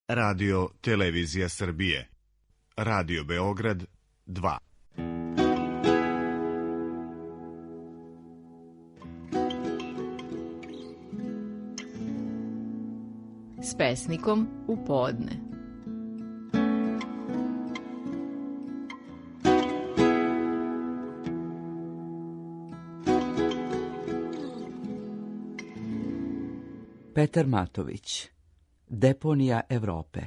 Radio Televizija Srbije. Radio Beograd 2. S pesnikom u podne. Petar Matović. Deponija Evrope.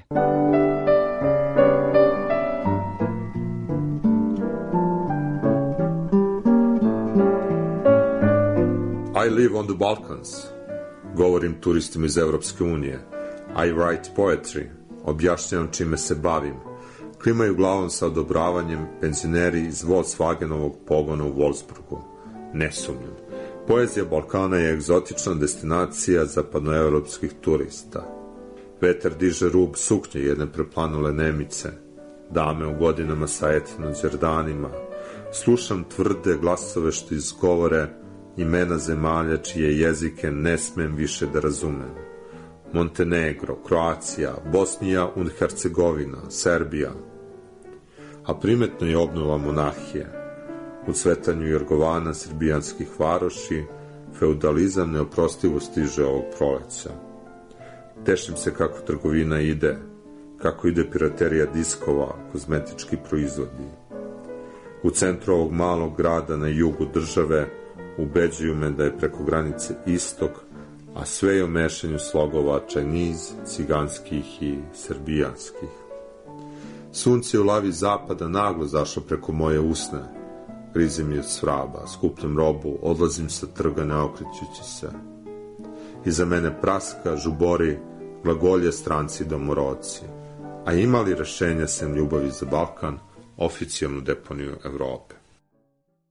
I live on the Balkans. Govorim turistima iz Evropske unije. I write poetry. Objašnjavam čime se bavim. Klimaju glavom sa odobravanjem penzioneri iz Volkswagenovog pogona u Wolfsburgu. Ne sumnjam. Poezija Balkana je egzotična destinacija zapadnoevropskih turista. Vetar diže rub suknje jedne preplanule Nemice, dame u godinama sa etno-đerdanima. Slušam tvrde glasove što izgovore imena zemalja čije jezike ne smem više da razumem. Montenegro, Kroacija, Bosnija und Hercegovina, Serbija. A primetno je obnova monarhije. U cvetanju Jorgovana srbijanskih varoši, feudalizam neoprostivo stiže ovog proleća. Tešim se kako trgovina ide, kako ide piraterija diskova, kozmetički proizvodi. U centru ovog malog grada na jugu države ubeđuju me da je preko granice istok, a sve je o mešanju slogova Chinese, ciganskih i srbijanskih. Sunce u lavi zapada naglo zašlo preko moje usne. Grizem je od svraba, skupljam robu, odlazim sa trga ne okrećući se. Iza mene praska, žubori, glagolje stranci domorodci. A ima li rešenja sem ljubavi za Balkan, oficijalnu deponiju Evrope?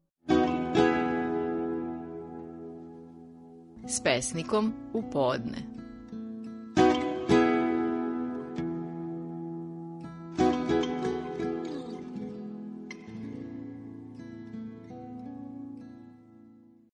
S pesnikom u podne.